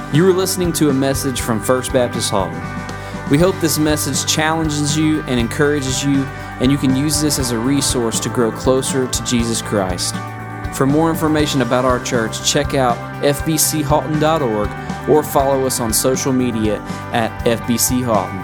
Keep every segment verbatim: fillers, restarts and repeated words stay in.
You are listening to a message from First Baptist Halton. We hope this message challenges you and encourages you, and you can use this as a resource to grow closer to Jesus Christ. For more information about our church, check out f b c halton dot org or follow us on social media at F B C Halton.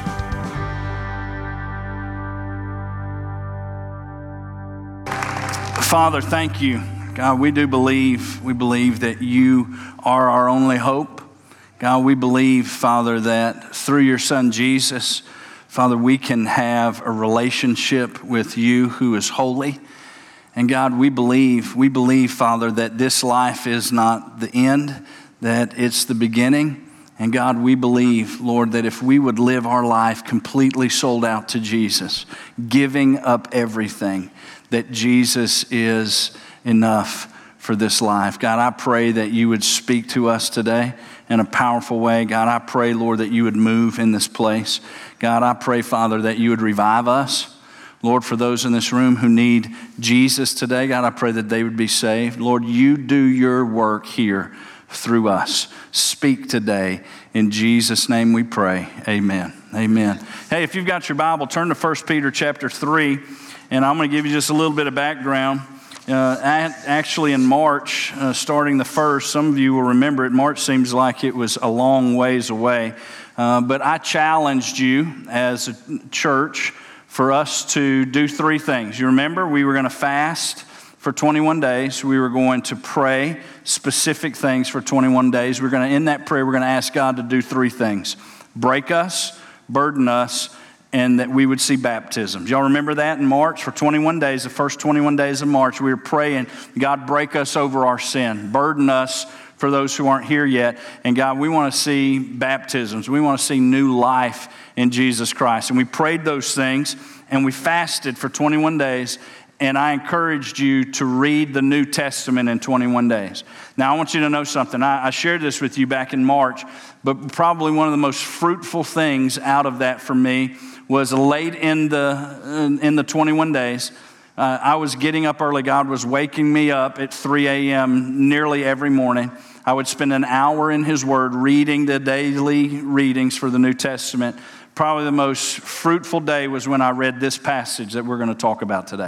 Father, thank you. God, we do believe, we believe that you are our only hope. God, we believe, Father, that through your Son Jesus, Father, we can have a relationship with you who is holy. And God, we believe, we believe, Father, that this life is not the end, that it's the beginning. And God, we believe, Lord, that if we would live our life completely sold out to Jesus, giving up everything, that Jesus is enough for this life. God, I pray that you would speak to us today in a powerful way. God, I pray, Lord, that you would move in this place. God, I pray, Father, that you would revive us. Lord, for those in this room who need Jesus today, God, I pray that they would be saved. Lord, you do your work here through us. Speak today. In Jesus' name we pray. Amen. Amen. Hey, if you've got your Bible, turn to First Peter chapter three, and I'm going to give you just a little bit of background. Uh, actually, in March, uh, starting the first, some of you will remember it. March seems like it was a long ways away. Uh, but I challenged you as a church for us to do three things. You remember, we were going to fast for twenty-one days. We were going to pray specific things for twenty-one days. We're going to, in that prayer, we're going to ask God to do three things: break us, burden us, and that we would see baptisms. Y'all remember that in March for twenty-one days, the first twenty-one days of March, we were praying, God, break us over our sin, burden us for those who aren't here yet. And God, we want to see baptisms. We want to see new life in Jesus Christ. And we prayed those things, and we fasted for twenty-one days. And I encouraged you to read the New Testament in twenty-one days. Now, I want you to know something. I, I shared this with you back in March, but probably one of the most fruitful things out of that for me was late in the in the twenty-one days. Uh, I was getting up early. God was waking me up at three a.m. nearly every morning. I would spend an hour in His Word reading the daily readings for the New Testament. Probably the most fruitful day was when I read this passage that we're going to talk about today.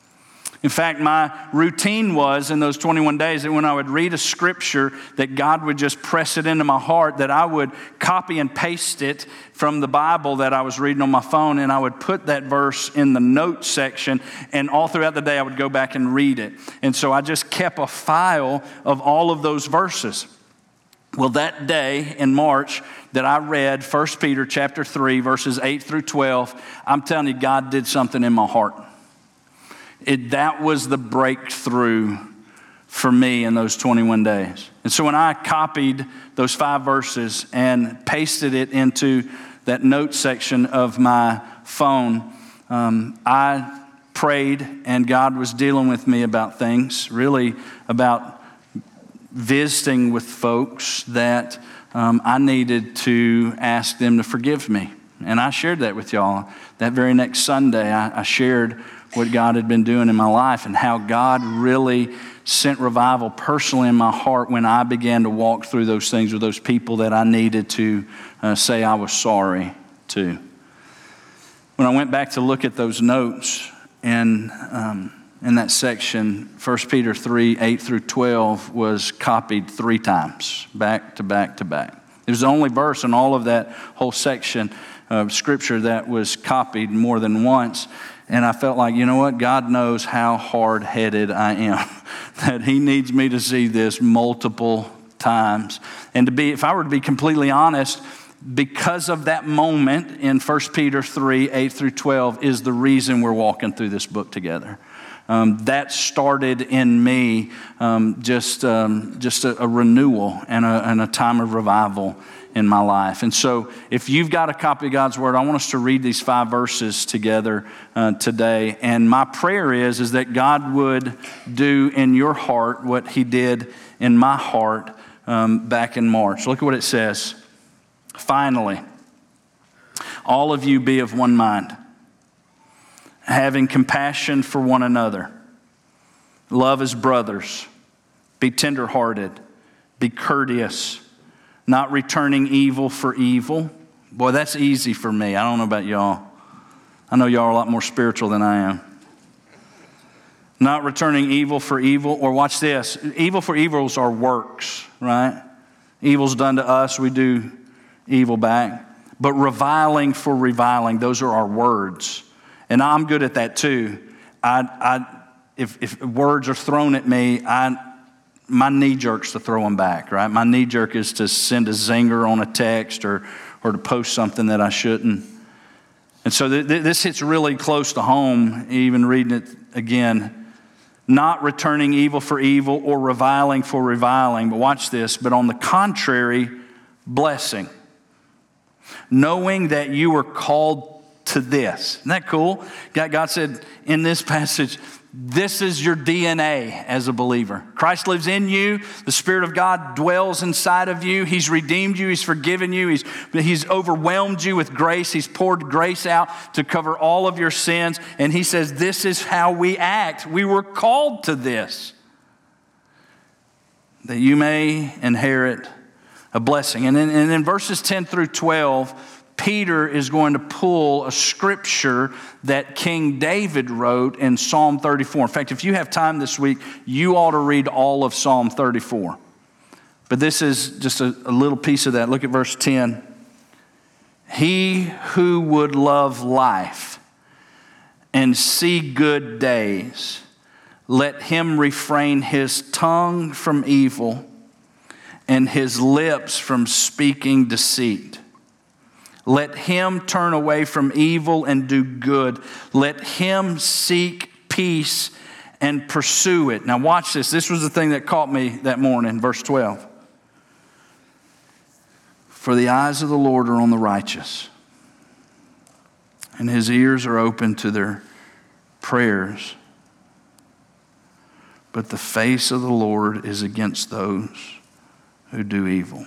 In fact, my routine was in those twenty-one days that when I would read a scripture, that God would just press it into my heart, that I would copy and paste it from the Bible that I was reading on my phone, and I would put that verse in the notes section, and all throughout the day I would go back and read it. And so I just kept a file of all of those verses. Well, that day in March that I read First Peter chapter three, verses eight through twelve, I'm telling you, God did something in my heart. It, that was the breakthrough for me in those twenty-one days. And so when I copied those five verses and pasted it into that note section of my phone, um, I prayed, and God was dealing with me about things, really about visiting with folks that um, I needed to ask them to forgive me. And I shared that with y'all. That very next Sunday, I, I shared what God had been doing in my life and how God really sent revival personally in my heart when I began to walk through those things with those people that I needed to uh, say I was sorry to. When I went back to look at those notes and um, in that section, First Peter three, eight through twelve was copied three times, back to back to back. It was the only verse in all of that whole section of Scripture that was copied more than once. And I felt like, you know what? God knows how hard-headed I am, that He needs me to see this multiple times. And to be, if I were to be completely honest, because of that moment in First Peter three, eight through twelve is the reason we're walking through this book together. Um, that started in me um, just um, just a, a renewal and a, and a time of revival in my life. And so if you've got a copy of God's Word, I want us to read these five verses together uh, today. And my prayer is, is that God would do in your heart what He did in my heart um, back in March. Look at what it says. Finally, all of you be of one mind, having compassion for one another. Love as brothers. Be tenderhearted. Be courteous. not returning evil for evil. Boy, that's easy for me. I don't know about y'all. I know y'all are a lot more spiritual than I am. Not returning evil for evil, or watch this, evil for evils are works, right? Evil's done to us, we do evil back. But reviling for reviling, those are our words. And I'm good at that too. I, I, if, if words are thrown at me, I, my knee jerk's to throw them back, right? My knee jerk is to send a zinger on a text or, or to post something that I shouldn't. And so th- th- this hits really close to home, even reading it again. Not returning evil for evil or reviling for reviling. But watch this. But on the contrary, blessing. Knowing that you were called to this. Isn't that cool? God said in this passage, this is your D N A as a believer. Christ lives in you. The Spirit of God dwells inside of you. He's redeemed you. He's forgiven you. He's, he's overwhelmed you with grace. He's poured grace out to cover all of your sins. And he says, this is how we act. We were called to this, that you may inherit a blessing. And in, and in verses ten through twelve, Peter is going to pull a scripture that King David wrote in Psalm thirty-four. In fact, if you have time this week, you ought to read all of Psalm thirty-four. But this is just a, a little piece of that. Look at verse ten. He who would love life and see good days, let him refrain his tongue from evil and his lips from speaking deceit. Let him turn away from evil and do good. Let him seek peace and pursue it. Now watch this. This was the thing that caught me that morning, verse twelve. For the eyes of the Lord are on the righteous, and his ears are open to their prayers. But the face of the Lord is against those who do evil.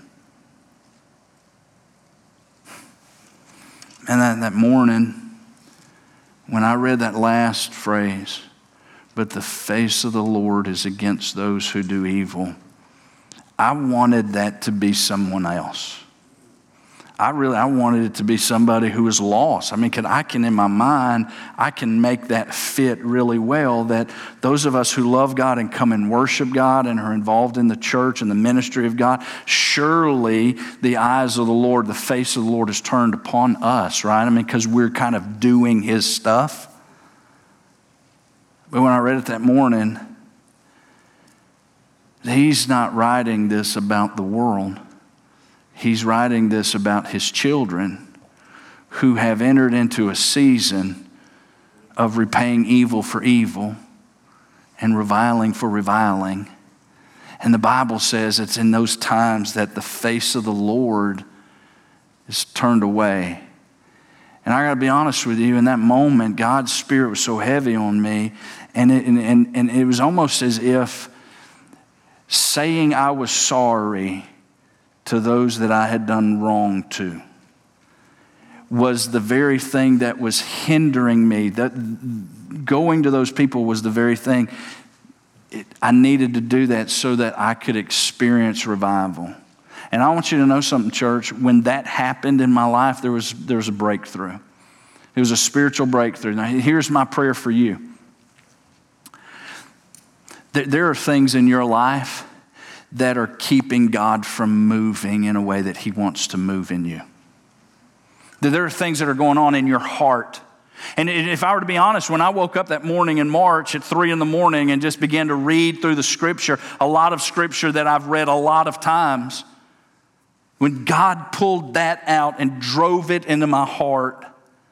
And that, that morning, when I read that last phrase, but the face of the Lord is against those who do evil, I wanted that to be someone else. I really, I wanted it to be somebody who was lost. I mean, can, I can, in my mind, I can make that fit really well, that those of us who love God and come and worship God and are involved in the church and the ministry of God, surely the eyes of the Lord, the face of the Lord is turned upon us, right? I mean, because we're kind of doing his stuff. But when I read it that morning, he's not writing this about the world. He's writing this about his children who have entered into a season of repaying evil for evil and reviling for reviling. And the Bible says it's in those times that the face of the Lord is turned away. And I got to be honest with you, in that moment, God's Spirit was so heavy on me, and it, and, and, and it was almost as if saying I was sorry to those that I had done wrong to was the very thing that was hindering me. That going to those people was the very thing. It, I needed to do that so that I could experience revival. And I want you to know something, church. When that happened in my life, there was, there was a breakthrough. It was a spiritual breakthrough. Now, here's my prayer for you. There, there are things in your life that are keeping God from moving in a way that he wants to move in you. There are things that are going on in your heart. And if I were to be honest, when I woke up that morning in March at three in the morning and just began to read through the scripture, a lot of scripture that I've read a lot of times, when God pulled that out and drove it into my heart,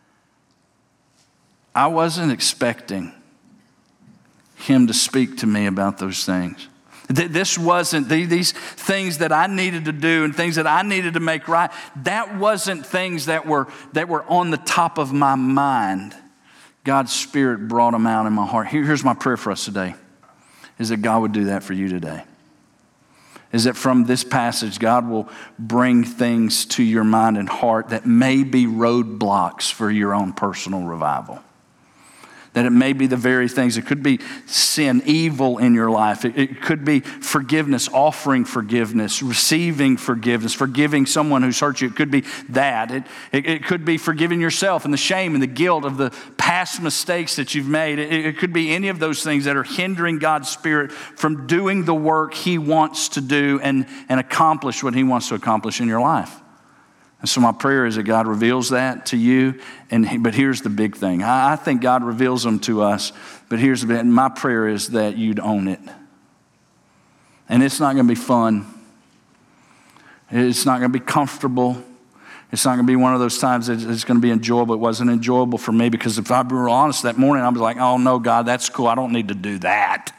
I wasn't expecting him to speak to me about those things. This wasn't, these things that I needed to do and things that I needed to make right, that wasn't things that were, that were on the top of my mind. God's Spirit brought them out in my heart. Here, here's my prayer for us today, is that God would do that for you today. Is that from this passage, God will bring things to your mind and heart that may be roadblocks for your own personal revival. That it may be the very things. It could be sin, evil in your life. It, it could be forgiveness, offering forgiveness, receiving forgiveness, forgiving someone who's hurt you. It could be that. It, it, it could be forgiving yourself and the shame and the guilt of the past mistakes that you've made. It, it could be any of those things that are hindering God's Spirit from doing the work He wants to do and, and accomplish what He wants to accomplish in your life. And so my prayer is that God reveals that to you. And he, but here's the big thing. I, I think God reveals them to us. But here's the big, my prayer is that you'd own it. And it's not going to be fun. It's not going to be comfortable. It's not going to be one of those times that it's going to be enjoyable. It wasn't enjoyable for me because if I were honest that morning, I was like, oh no, God, that's cool. I don't need to do that.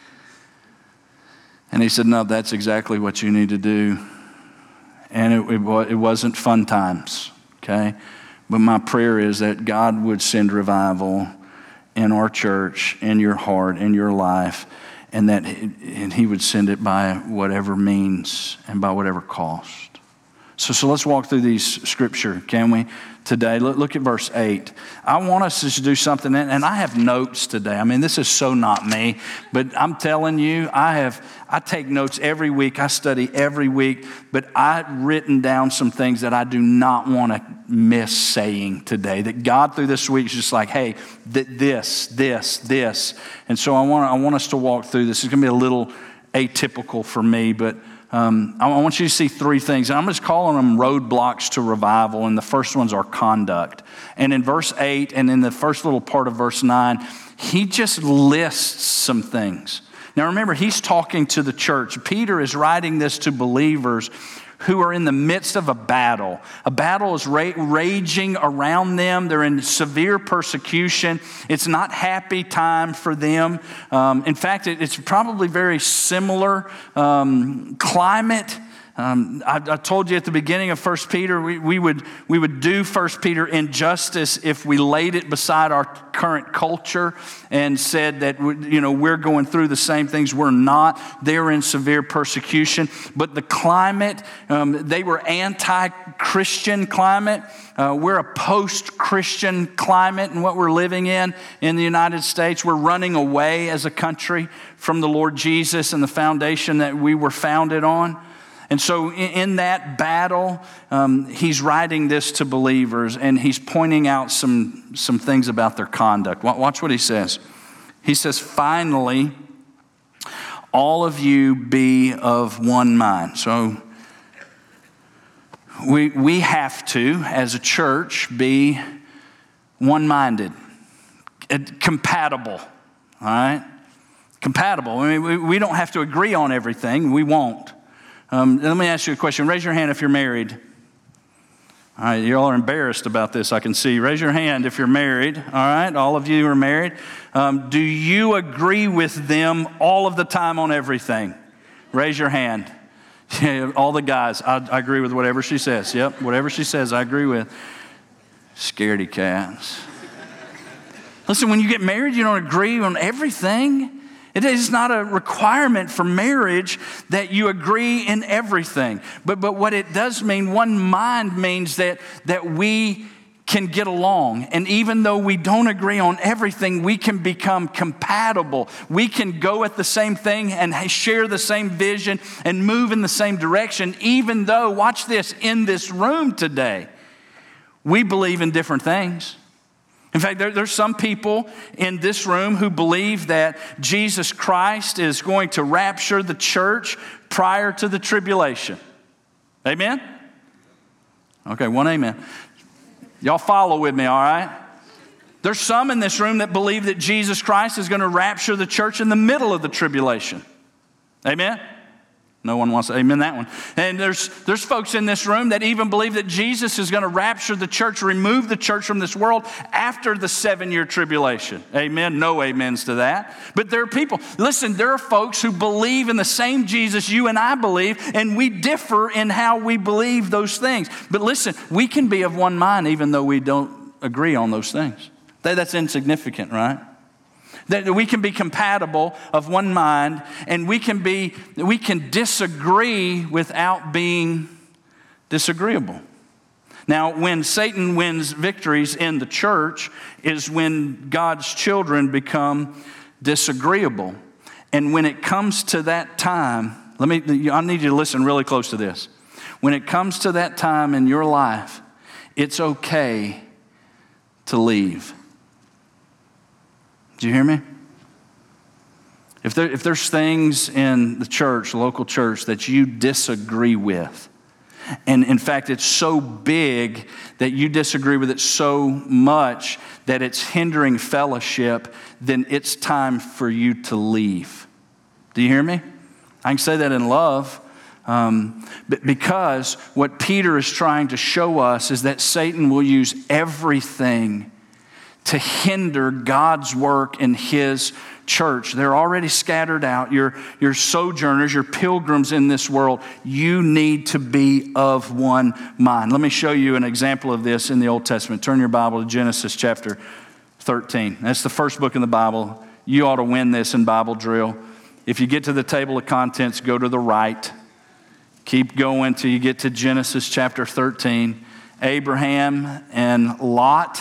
And He said, no, that's exactly what you need to do. And it, it, it wasn't fun times, okay? But my prayer is that God would send revival in our church, in your heart, in your life, and that and He would send it by whatever means and by whatever cost. So, so let's walk through these scripture, can we, today? Look, look at verse eight. I want us to do something, and I have notes today. I mean, this is so not me, but I'm telling you, I have, I take notes every week. I study every week, but I've written down some things that I do not want to miss saying today, that God through this week is just like, hey, th- this, this, this. And so I want, I want us to walk through this. It's going to be a little atypical for me, but Um, I want you to see three things. And I'm just calling them roadblocks to revival. And the first ones are conduct. And in verse eight and in the first little part of verse nine, he just lists some things. Now remember, he's talking to the church. Peter is writing this to believers who are in the midst of a battle. A battle is ra- raging around them. They're in severe persecution. It's not happy time for them. Um, in fact, it, it's probably very similar um, climate. Um, I, I told you at the beginning of First Peter, we, we would we would do First Peter injustice if we laid it beside our current culture and said that, you know, we're going through the same things. We're not. They're in severe persecution. But the climate, um, they were anti-Christian climate. Uh, we're a post-Christian climate in what we're living in in the United States. We're running away as a country from the Lord Jesus and the foundation that we were founded on. And so in that battle, um, he's writing this to believers, and he's pointing out some, some things about their conduct. Watch what he says. He says, finally, all of you be of one mind. So we, we have to, as a church, be one-minded, compatible, all right? Compatible. I mean, we, we don't have to agree on everything. We won't. Um, let me ask you a question. Raise your hand if you're married. All right, you all are embarrassed about this, I can see. Raise your hand if you're married. All right, all of you are married. Um, do you agree with them all of the time on everything? Raise your hand. Yeah, all the guys, I, I agree with whatever she says. Yep, whatever she says, I agree with. Scaredy cats. Listen, when you get married, you don't agree on everything. It is not a requirement for marriage that you agree in everything. But but what it does mean, one mind means that, that we can get along. And even though we don't agree on everything, we can become compatible. We can go at the same thing and share the same vision and move in the same direction, even though, watch this, in this room today, we believe in different things. In fact, there, there's some people in this room who believe that Jesus Christ is going to rapture the church prior to the tribulation. Amen? Okay, one amen. Y'all follow with me, all right? There's some in this room that believe that Jesus Christ is going to rapture the church in the middle of the tribulation. Amen? No one wants to amen that one. And there's there's folks in this room that even believe that Jesus is going to rapture the church, remove the church from this world after the seven-year tribulation. Amen? No amens to that. But there are people, listen, there are folks who believe in the same Jesus you and I believe, and we differ in how we believe those things. But listen, we can be of one mind even though we don't agree on those things. That's insignificant, right? That we can be compatible of one mind, and we can be we can disagree without being disagreeable. Now, when Satan wins victories in the church is when God's children become disagreeable. And when it comes to that time, let me, I need you to listen really close to this. When it comes to that time in your life, it's okay to leave. Do you hear me? If there, if there's things in the church, local church, that you disagree with, and in fact, it's so big that you disagree with it so much that it's hindering fellowship, then it's time for you to leave. Do you hear me? I can say that in love. Um, because what Peter is trying to show us is that Satan will use everything to hinder God's work in His church. They're already scattered out. You're, you're sojourners, you're pilgrims in this world. You need to be of one mind. Let me show you an example of this in the Old Testament. Turn your Bible to Genesis chapter thirteen. That's the first book in the Bible. You ought to win this in Bible drill. If you get to the table of contents, go to the right. Keep going till you get to Genesis chapter thirteen. Abraham and Lot,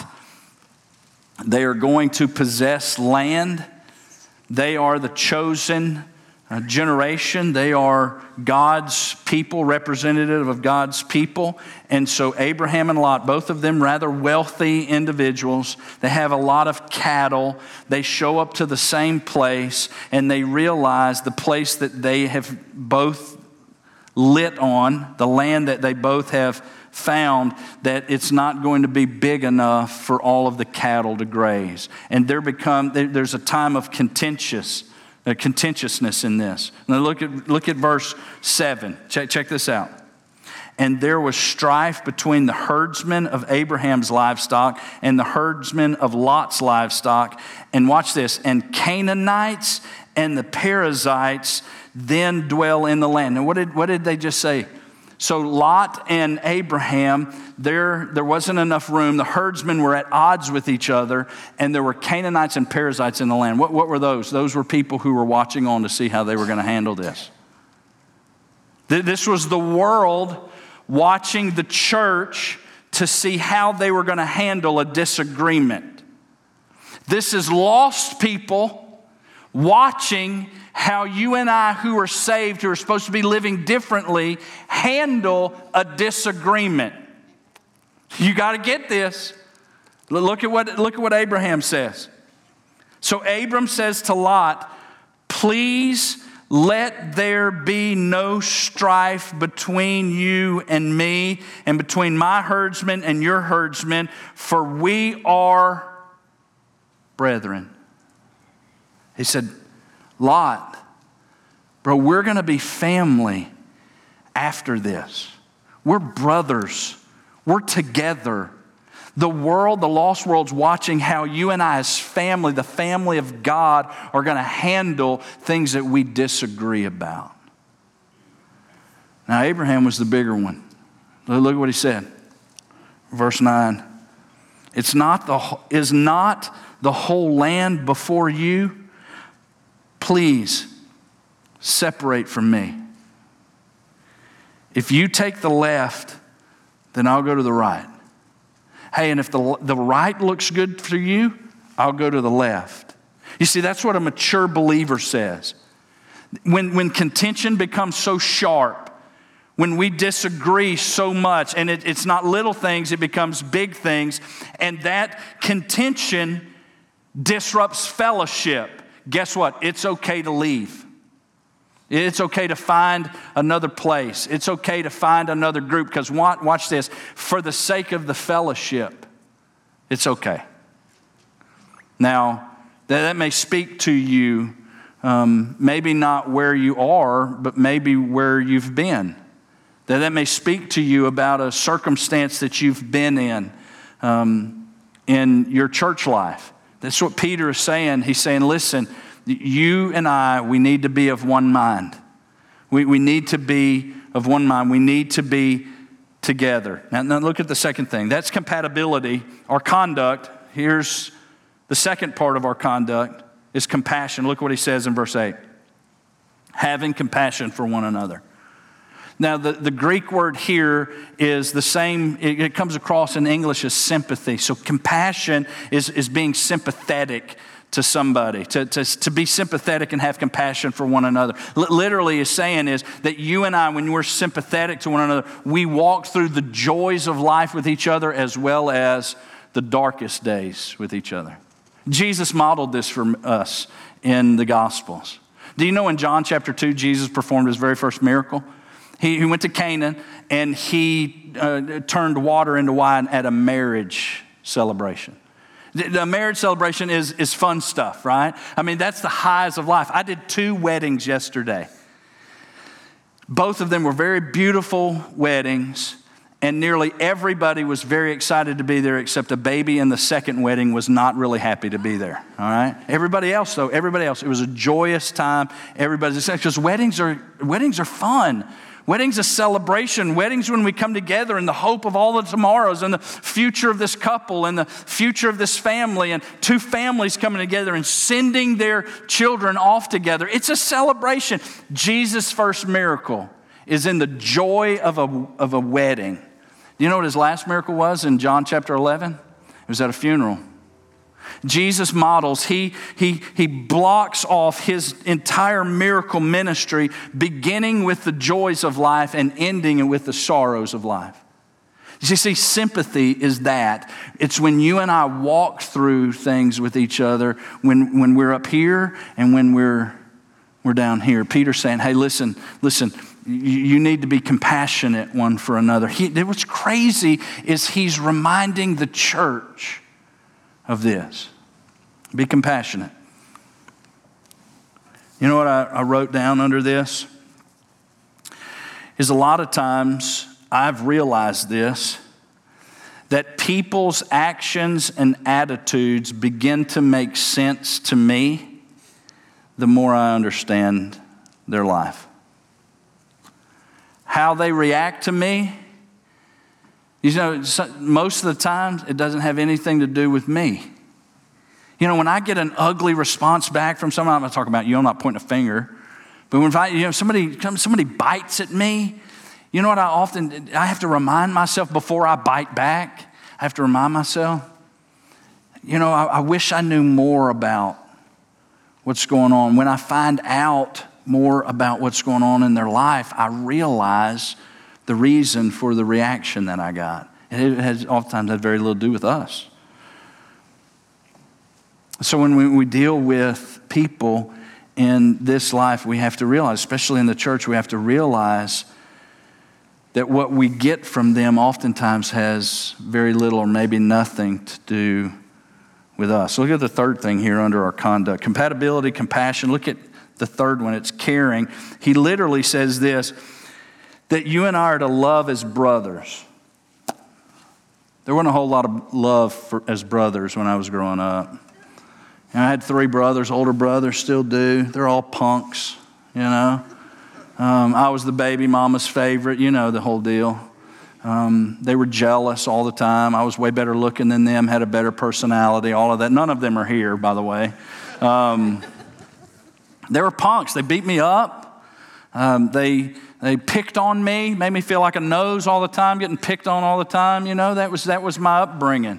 they are going to possess land. They are the chosen uh, generation. They are God's people, representative of God's people. And so Abraham and Lot, both of them rather wealthy individuals. They have a lot of cattle. They show up to the same place, and they realize the place that they have both lit on, the land that they both have found, that it's not going to be big enough for all of the cattle to graze. And there become there's a time of contentious, uh, contentiousness in this. Now look at look at verse seven. Check, check this out. And there was strife between the herdsmen of Abraham's livestock and the herdsmen of Lot's livestock. And watch this. And Canaanites and the Perizzites then dwell in the land. And what did what did they just say? So Lot and Abraham, there, there wasn't enough room. The herdsmen were at odds with each other, and there were Canaanites and Perizzites in the land. What, what were those? Those were people who were watching on to see how they were going to handle this. This was the world watching the church to see how they were going to handle a disagreement. This is lost people watching how you and I, who are saved, who are supposed to be living differently, handle a disagreement. You got to get this. Look at what, look at what Abraham says. So Abram says to Lot, please let there be no strife between you and me, and between my herdsmen and your herdsmen, for we are brethren. He said, Lot, bro, we're going to be family after this. We're brothers. We're together. The world, the lost world's watching how you and I as family, the family of God, are going to handle things that we disagree about. Now, Abraham was the bigger one. Look at what he said. Verse nine. It's not the, is not the whole land before you? Please separate from me. If you take the left, then I'll go to the right. Hey, and if the, the right looks good for you, I'll go to the left. You see, that's what a mature believer says. When, when contention becomes so sharp, when we disagree so much, and it, it's not little things, it becomes big things, and that contention disrupts fellowship. Guess what? It's okay to leave. It's okay to find another place. It's okay to find another group, because watch this. For the sake of the fellowship, it's okay. Now, that, that may speak to you, um, maybe not where you are, but maybe where you've been. That, that may speak to you about a circumstance that you've been in, um, in your church life. That's what Peter is saying. He's saying, listen, you and I, we need to be of one mind. We, we need to be of one mind. We need to be together. Now, now look at the second thing. That's compatibility. Our conduct, here's the second part of our conduct, is compassion. Look what he says in verse eight. Having compassion for one another. Now, the, the Greek word here is the same, it, it comes across in English as sympathy. So compassion is, is being sympathetic to somebody, to, to, to be sympathetic and have compassion for one another. L- literally is saying is that you and I, when we're sympathetic to one another, we walk through the joys of life with each other as well as the darkest days with each other. Jesus modeled this for us in the Gospels. Do you know in John chapter two, Jesus performed his very first miracle? He, he went to Canaan and he uh, turned water into wine at a marriage celebration. The, the marriage celebration is, is fun stuff, right? I mean, that's the highs of life. I did two weddings yesterday. Both of them were very beautiful weddings, and nearly everybody was very excited to be there except a baby in the second wedding was not really happy to be there, all right? Everybody else, though, everybody else, it was a joyous time. Everybody's excited because weddings are, weddings are fun. Weddings a celebration. Weddings when we come together in the hope of all the tomorrows and the future of this couple and the future of this family and two families coming together and sending their children off together. It's a celebration. Jesus' first miracle is in the joy of a, of a wedding. Do you know what his last miracle was in John chapter eleven? It was at a funeral. Jesus models, he, he, he blocks off his entire miracle ministry, beginning with the joys of life and ending with the sorrows of life. You see, sympathy is that. It's when you and I walk through things with each other, when, when we're up here and when we're, we're down here. Peter's saying, hey, listen, listen, you, you need to be compassionate one for another. He, what's crazy is he's reminding the church of this. Be compassionate. You know what I, I wrote down under this? Is a lot of times I've realized this, that people's actions and attitudes begin to make sense to me the more I understand their life. How they react to me, you know, most of the time, it doesn't have anything to do with me. You know, when I get an ugly response back from someone, I'm not talking about you, I'm not pointing a finger, but when I, you know, somebody comes, somebody bites at me, you know what I often, I have to remind myself before I bite back, I have to remind myself, you know, I, I wish I knew more about what's going on. When I find out more about what's going on in their life, I realize the reason for the reaction that I got. And it has oftentimes had very little to do with us. So when we, we deal with people in this life, we have to realize, especially in the church, we have to realize that what we get from them oftentimes has very little or maybe nothing to do with us. So look at the third thing here under our conduct. Compatibility, compassion. Look at the third one. It's caring. He literally says this, that you and I are to love as brothers. There wasn't a whole lot of love for, as brothers when I was growing up. And I had three brothers, older brothers, still do. They're all punks, you know. Um, I was the baby mama's favorite, you know the whole deal. Um, they were jealous all the time. I was way better looking than them, had a better personality, all of that. None of them are here, by the way. Um, they were punks. They beat me up. Um, they... They picked on me, made me feel like a nose all the time, getting picked on all the time. You know, that was that was my upbringing.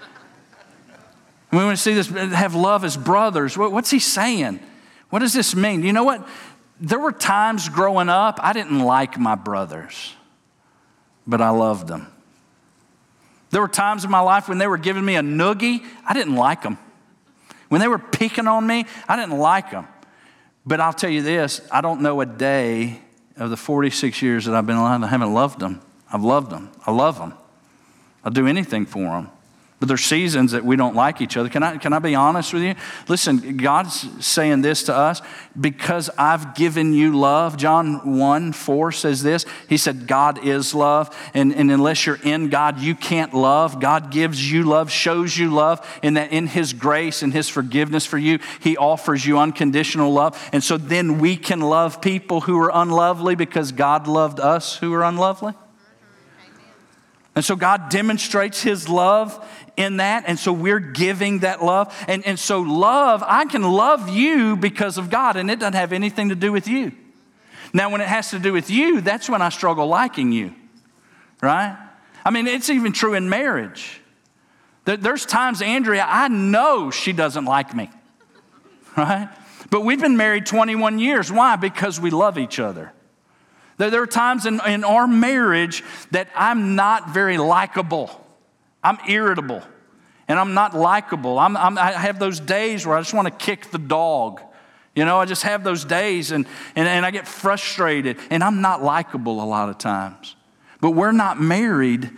And we want to see this, have love as brothers. What, what's he saying? What does this mean? You know what? There were times growing up, I didn't like my brothers, but I loved them. There were times in my life when they were giving me a noogie, I didn't like them. When they were picking on me, I didn't like them. But I'll tell you this, I don't know a day of the forty-six years that I've been alive, I haven't loved them. I've loved them. I love them. I'll do anything for them. But there's seasons that we don't like each other. Can I, can I be honest with you? Listen, God's saying this to us, because I've given you love. John one four says this. He said, God is love. And, and unless you're in God, you can't love. God gives you love, shows you love, and that in his grace and his forgiveness for you, he offers you unconditional love. And so then we can love people who are unlovely because God loved us who are unlovely. And so God demonstrates his love in that. And so we're giving that love. And, and so love, I can love you because of God, and it doesn't have anything to do with you. Now, when it has to do with you, that's when I struggle liking you, right? I mean, it's even true in marriage. There's times, Andrea, I know she doesn't like me, right? But we've been married twenty-one years. Why? Because we love each other. There are times in, in our marriage that I'm not very likable. I'm irritable, and I'm not likable. I'm, I'm, I have those days where I just want to kick the dog. You know, I just have those days, and, and, and I get frustrated, and I'm not likable a lot of times. But we're not married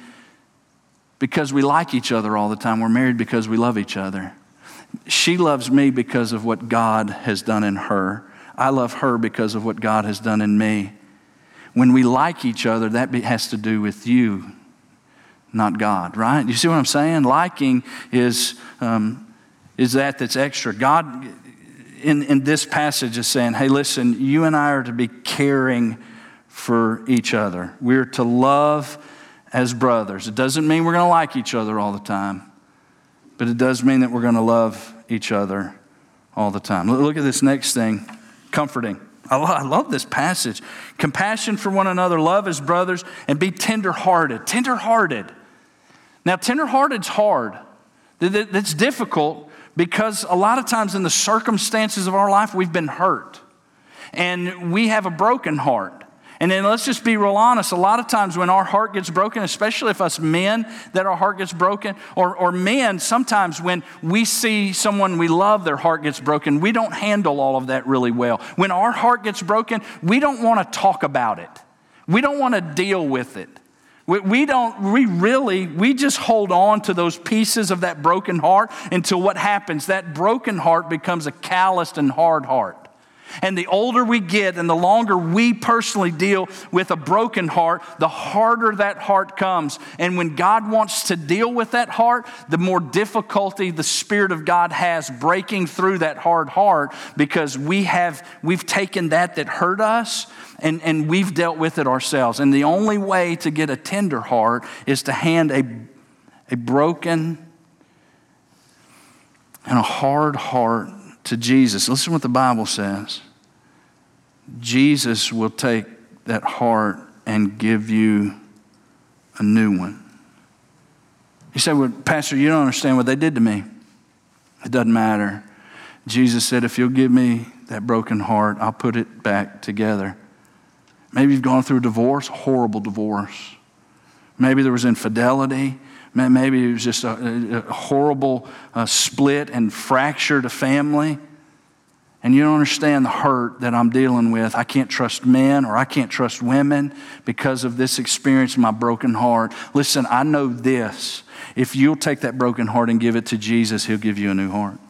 because we like each other all the time. We're married because we love each other. She loves me because of what God has done in her. I love her because of what God has done in me. When we like each other, that has to do with you, not God, right? You see what I'm saying? Liking is, um, is that that's extra. God, in, in this passage, is saying, hey, listen, you and I are to be caring for each other. We're to love as brothers. It doesn't mean we're going to like each other all the time, but it does mean that we're going to love each other all the time. Look at this next thing, comforting. I love, I love this passage. Compassion for one another, love as brothers, and be tenderhearted. Tenderhearted. Now, tenderhearted's hard. That's difficult because a lot of times in the circumstances of our life, we've been hurt. And we have a broken heart. And then let's just be real honest. A lot of times when our heart gets broken, especially if us men that our heart gets broken, or, or men, sometimes when we see someone we love, their heart gets broken, we don't handle all of that really well. When our heart gets broken, we don't want to talk about it. We don't want to deal with it. We, we don't, we really, we just hold on to those pieces of that broken heart until what happens? That broken heart becomes a calloused and hard heart. And the older we get and the longer we personally deal with a broken heart, the harder that heart comes. And when God wants to deal with that heart, the more difficulty the Spirit of God has breaking through that hard heart, because we have, we've taken that that hurt us and, and we've dealt with it ourselves. And the only way to get a tender heart is to hand a, a broken and a hard heart to Jesus. Listen to what the Bible says. Jesus will take that heart and give you a new one. You say, well, Pastor, you don't understand what they did to me. It doesn't matter. Jesus said, if you'll give me that broken heart, I'll put it back together. Maybe you've gone through a divorce, a horrible divorce. Maybe there was infidelity. Maybe it was just a, a horrible uh, split and fractured a family. And you don't understand the hurt that I'm dealing with. I can't trust men or I can't trust women because of this experience in my broken heart. Listen, I know this. If you'll take that broken heart and give it to Jesus, He'll give you a new heart.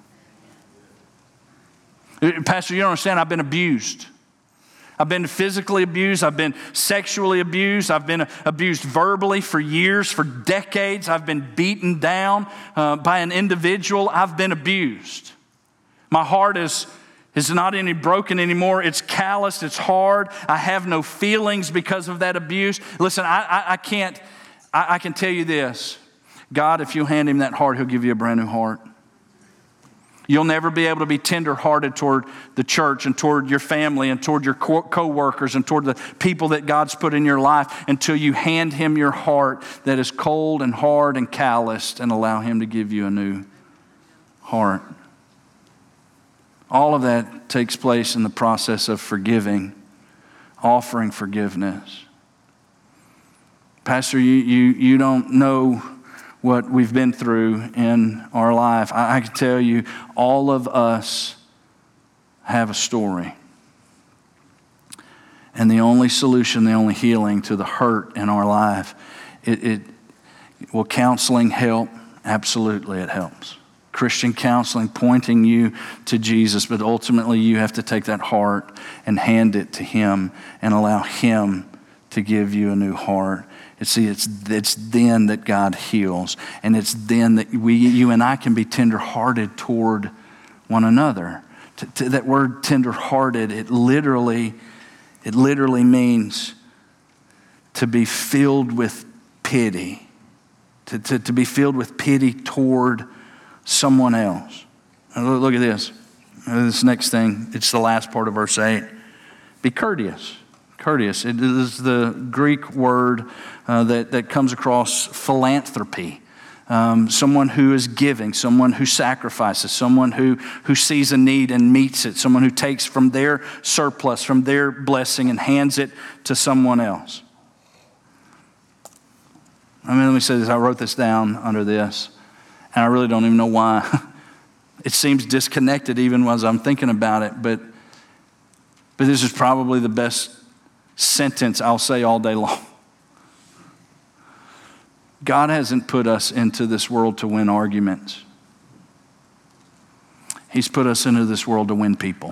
Pastor, you don't understand. I've been abused. I've been physically abused. I've been sexually abused. I've been abused verbally for years, for decades. I've been beaten down uh, by an individual. I've been abused. My heart is, is not any broken anymore. It's calloused. It's hard. I have no feelings because of that abuse. Listen, I, I, I can't, I, I can tell you this. God, if you hand Him that heart, He'll give you a brand new heart. You'll never be able to be tender-hearted toward the church and toward your family and toward your co- co-workers and toward the people that God's put in your life until you hand Him your heart that is cold and hard and calloused and allow Him to give you a new heart. All of that takes place in the process of forgiving, offering forgiveness. Pastor, you, you, you don't know what we've been through in our life. I, I can tell you, all of us have a story. And the only solution, the only healing to the hurt in our life, it, it will counseling help? Absolutely, it helps. Christian counseling pointing you to Jesus, but ultimately you have to take that heart and hand it to Him and allow Him to give you a new heart. And see, it's it's then that God heals, and it's then that we, you and I, can be tender-hearted toward one another. To, to that word tender-hearted, it literally, it literally means to be filled with pity, to, to, to be filled with pity toward someone else. Look at this. This next thing, it's the last part of verse eight. Be courteous. Courteous. It is the Greek word uh, that, that comes across philanthropy. Um, someone who is giving, someone who sacrifices, someone who, who sees a need and meets it, someone who takes from their surplus, from their blessing and hands it to someone else. I mean, let me say this. I wrote this down under this, and I really don't even know why. It seems disconnected even as I'm thinking about it, but, but this is probably the best sentence I'll say all day long. God hasn't put us into this world to win arguments. He's put us into this world to win people.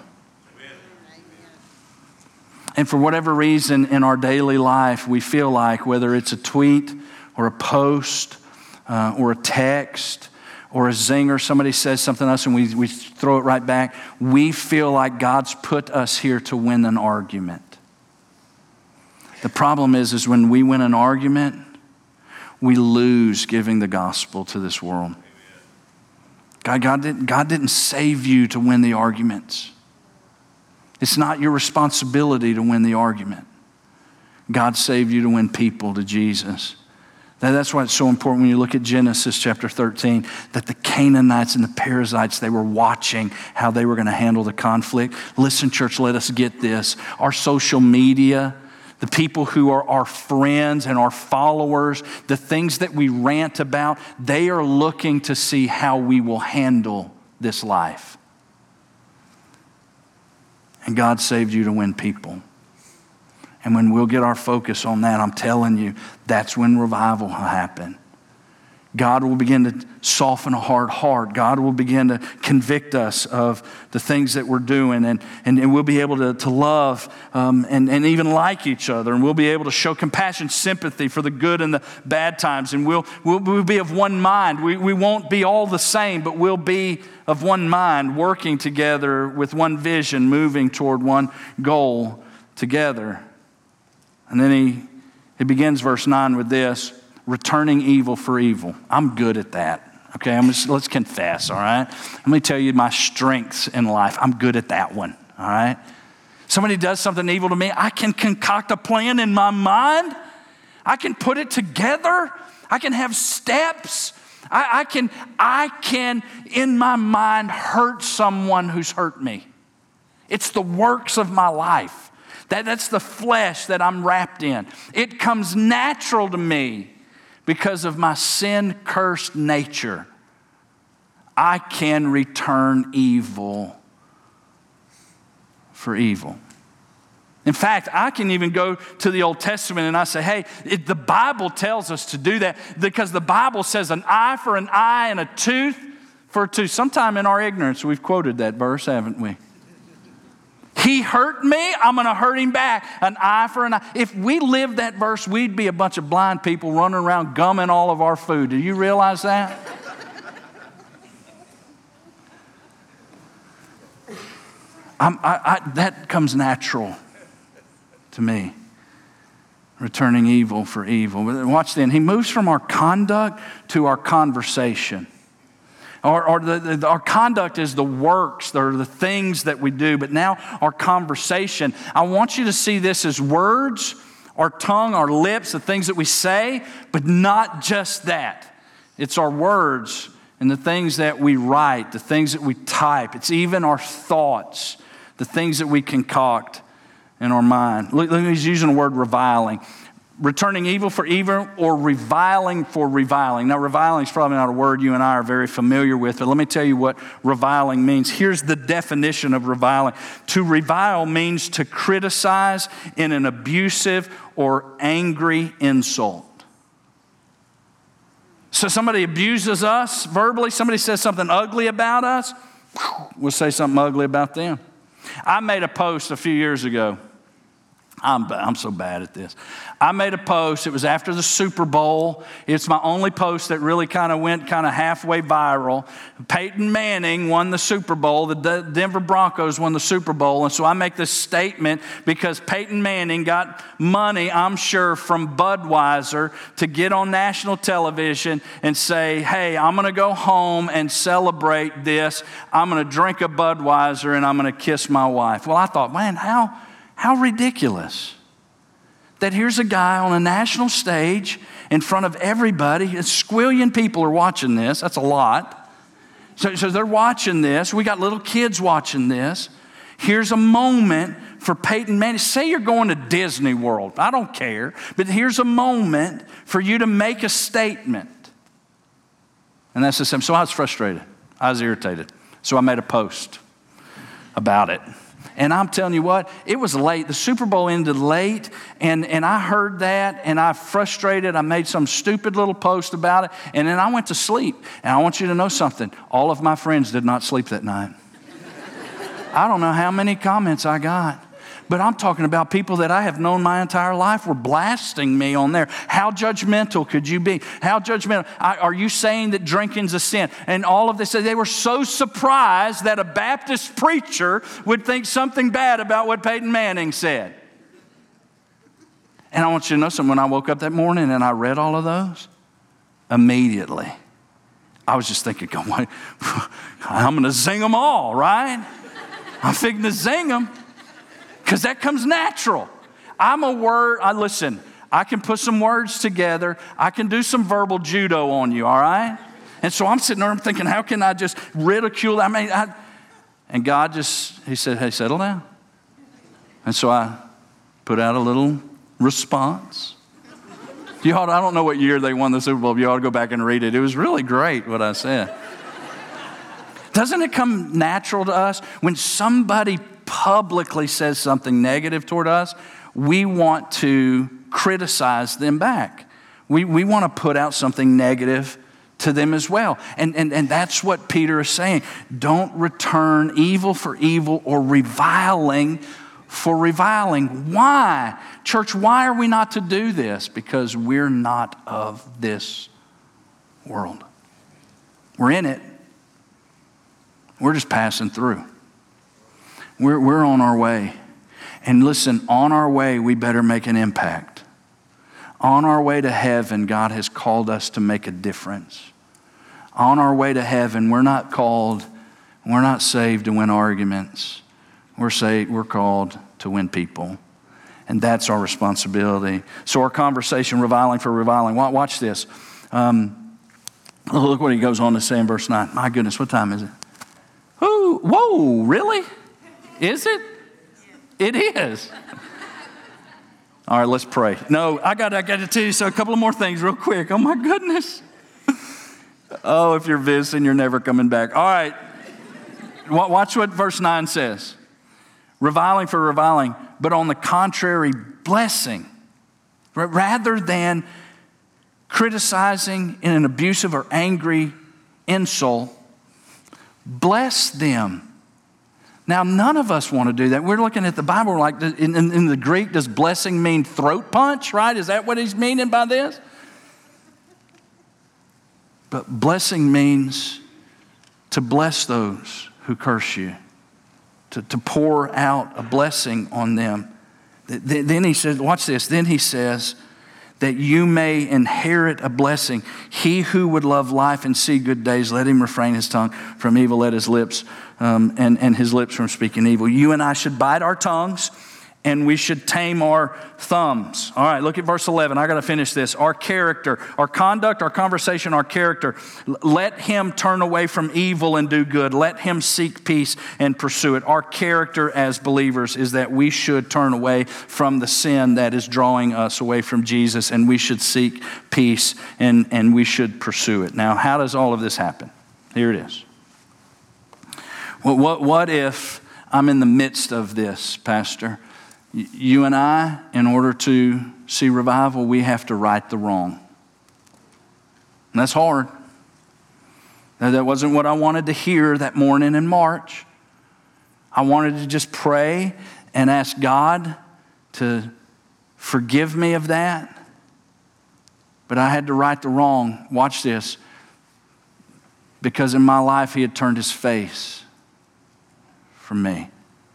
And for whatever reason in our daily life, we feel like whether it's a tweet or a post uh, or a text or a zinger, somebody says something to us and we, we throw it right back, we feel like God's put us here to win an argument. The problem is, is when we win an argument, we lose giving the gospel to this world. God, God, didn't, God didn't save you to win the arguments. It's not your responsibility to win the argument. God saved you to win people to Jesus. Now, that's why it's so important when you look at Genesis chapter thirteen, that the Canaanites and the Perizzites, they were watching how they were going to handle the conflict. Listen, church, let us get this. Our social media, the people who are our friends and our followers, the things that we rant about, they are looking to see how we will handle this life. And God saved you to win people. And when we'll get our focus on that, I'm telling you, that's when revival will happen. God will begin to soften a hard heart. God will begin to convict us of the things that we're doing. And, and, and we'll be able to, to love um, and, and even like each other. And we'll be able to show compassion, sympathy for the good and the bad times. And we'll, we'll, we'll be of one mind. We, we won't be all the same, but we'll be of one mind, working together with one vision, moving toward one goal together. And then he, he begins verse nine with this. Returning evil for evil. I'm good at that. Okay, I'm just, let's confess, all right? Let me tell you my strengths in life. I'm good at that one, all right? Somebody does something evil to me, I can concoct a plan in my mind. I can put it together. I can have steps. I, I can, I can, in my mind, hurt someone who's hurt me. It's the works of my life. That, that's the flesh that I'm wrapped in. It comes natural to me. Because of my sin-cursed nature, I can return evil for evil. In fact, I can even go to the Old Testament and I say, hey, it, the Bible tells us to do that because the Bible says an eye for an eye and a tooth for a tooth. Sometime in our ignorance, we've quoted that verse, haven't we? He hurt me, I'm going to hurt him back. An eye for an eye. If we lived that verse, we'd be a bunch of blind people running around gumming all of our food. Do you realize that? I'm, I, I, that comes natural to me. Returning evil for evil. Watch then. He moves from our conduct to our conversation. Or, or the, the, our conduct is the works, or the things that we do. But now our conversation, I want you to see this as words, our tongue, our lips, the things that we say, but not just that. It's our words and the things that we write, the things that we type. It's even our thoughts, the things that we concoct in our mind. Look, he's using the word reviling. Returning evil for evil or reviling for reviling. Now, reviling is probably not a word you and I are very familiar with, but let me tell you what reviling means. Here's the definition of reviling. To revile means to criticize in an abusive or angry insult. So somebody abuses us verbally, somebody says something ugly about us, we'll say something ugly about them. I made a post a few years ago. I'm, I'm so bad at this. I made a post. It was after the Super Bowl. It's my only post that really kind of went kind of halfway viral. Peyton Manning won the Super Bowl. The D- Denver Broncos won the Super Bowl. And so I make this statement because Peyton Manning got money, I'm sure, from Budweiser to get on national television and say, hey, I'm going to go home and celebrate this. I'm going to drink a Budweiser and I'm going to kiss my wife. Well, I thought, man, how... How ridiculous. that here's a guy on a national stage in front of everybody. A squillion people are watching this. That's a lot. So, so they're watching this. We got little kids watching this. Here's a moment for Peyton Manning. Say you're going to Disney World. I don't care. But here's a moment for you to make a statement. And that's the same. So I was frustrated. I was irritated. So I made a post about it. And I'm telling you what, it was late. The Super Bowl ended late, and, and I heard that, and I frustrated. I made some stupid little post about it, and then I went to sleep. And I want you to know something. All of my friends did not sleep that night. I don't know how many comments I got. But I'm talking about people that I have known my entire life were blasting me on there. How judgmental could you be? How judgmental? I, are you saying that drinking's a sin? And all of this, they were so surprised that a Baptist preacher would think something bad about what Peyton Manning said. And I want you to know something. When I woke up that morning and I read all of those, immediately, I was just thinking, I'm going to zing them all, right? I'm fixing to zing them. Because that comes natural. I'm a word, I listen, I can put some words together. I can do some verbal judo on you, all right? And so I'm sitting there, I'm thinking, how can I just ridicule? I mean, I, and God just, he said, hey, settle down. And so I put out a little response. You ought, I don't know what year they won the Super Bowl, but you ought to go back and read it. It was really great what I said. Doesn't it come natural to us when somebody publicly says something negative toward us, we want to criticize them back. We, we want to put out something negative to them as well. And, and, and that's what Peter is saying. Don't return evil for evil or reviling for reviling. Why? Church, why are we not to do this? Because we're not of this world. We're in it. We're just passing through. We're, we're on our way. And listen, on our way, we better make an impact. On our way to heaven, God has called us to make a difference. On our way to heaven, we're not called, we're not saved to win arguments. We're saved, we're called to win people. And that's our responsibility. So our conversation, reviling for reviling. Watch this. Um, look what he goes on to say in verse nine. My goodness, what time is it? Whoa, whoa, really? Is it? It is. All right, let's pray. No, I got I got to tell you so a couple of more things real quick. Oh, my goodness. Oh, if you're visiting, you're never coming back. All right. Watch what verse nine says. Reviling for reviling, but on the contrary, blessing. Rather than criticizing in an abusive or angry insult, bless them. Now, none of us want to do that. We're looking at the Bible, we're like, in, in, in the Greek, does blessing mean throat punch, right? Is that what he's meaning by this? But blessing means to bless those who curse you, to, to pour out a blessing on them. Then he says, watch this, then he says, that you may inherit a blessing. He who would love life and see good days, let him refrain his tongue from evil, let his lips um, and, and his lips from speaking evil. You and I should bite our tongues, and we should tame our thumbs. All right, look at verse eleven. I got to finish this. Our character, our conduct, our conversation, our character. Let him turn away from evil and do good. Let him seek peace and pursue it. Our character as believers is that we should turn away from the sin that is drawing us away from Jesus, and we should seek peace and, and we should pursue it. Now, how does all of this happen? Here it is. Well, what, what if I'm in the midst of this, Pastor? You and I, in order to see revival, we have to right the wrong. And that's hard. Now, that wasn't what I wanted to hear that morning in March. I wanted to just pray and ask God to forgive me of that. But I had to right the wrong. Watch this. Because in my life, he had turned his face from me.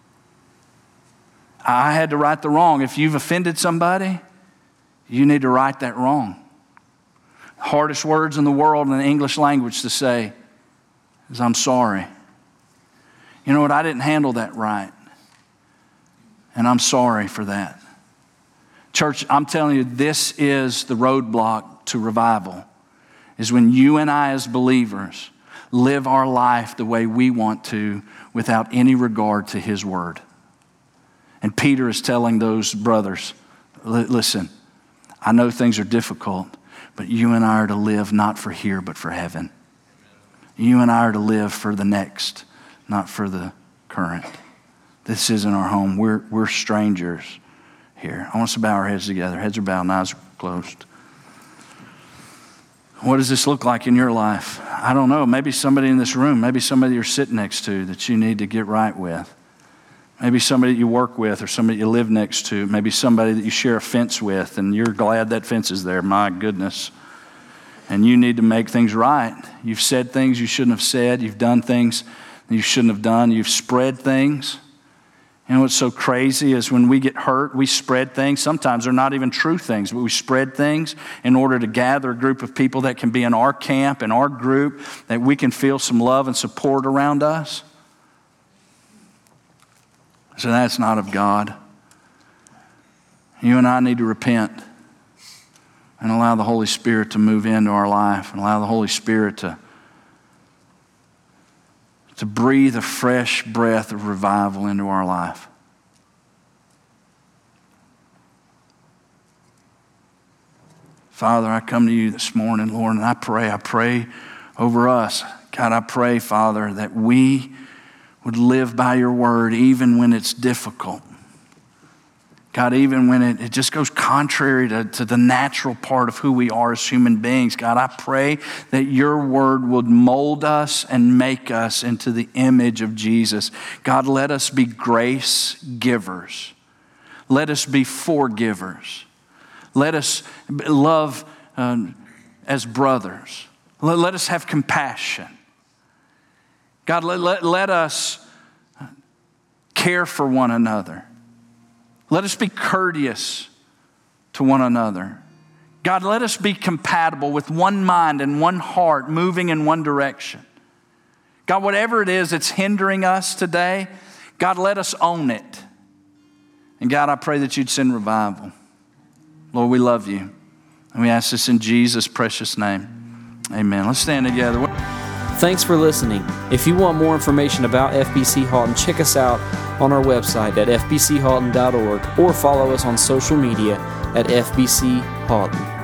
I had to right the wrong. If you've offended somebody, you need to right that wrong. Hardest words in the world in the English language to say is, I'm sorry. You know what? I didn't handle that right. And I'm sorry for that. Church, I'm telling you, this is the roadblock to revival, is when you and I as believers live our life the way we want to without any regard to His word. And Peter is telling those brothers, listen, I know things are difficult, but you and I are to live not for here, but for heaven. You and I are to live for the next, not for the current. This isn't our home. We're, we're strangers here. I want us to bow our heads together. Heads are bowed and eyes are closed. What does this look like in your life? I don't know. Maybe somebody in this room, maybe somebody you're sitting next to that you need to get right with. Maybe somebody that you work with or somebody you live next to. Maybe somebody that you share a fence with and you're glad that fence is there. My goodness. And you need to make things right. You've said things you shouldn't have said. You've done things you shouldn't have done. You've spread things. You know what's so crazy is when we get hurt, we spread things. Sometimes they're not even true things, but we spread things in order to gather a group of people that can be in our camp, in our group, that we can feel some love and support around us. So that's not of God. You and I need to repent and allow the Holy Spirit to move into our life and allow the Holy Spirit to, to breathe a fresh breath of revival into our life. Father, I come to you this morning, Lord, and I pray, I pray over us. God, I pray, Father, that we would live by your word even when it's difficult. God, even when it, it just goes contrary to, to the natural part of who we are as human beings. God, I pray that your word would mold us and make us into the image of Jesus. God, let us be grace givers. Let us be forgivers. Let us love um, as brothers. Let, let us have compassion. God, let, let, let us care for one another. Let us be courteous to one another. God, let us be compatible with one mind and one heart moving in one direction. God, whatever it is that's hindering us today, God, let us own it. And God, I pray that you'd send revival. Lord, we love you. And we ask this in Jesus' precious name. Amen. Let's stand together. Thanks for listening. If you want more information about F B C Halton, check us out on our website at f b c halton dot org or follow us on social media at F B C Halton.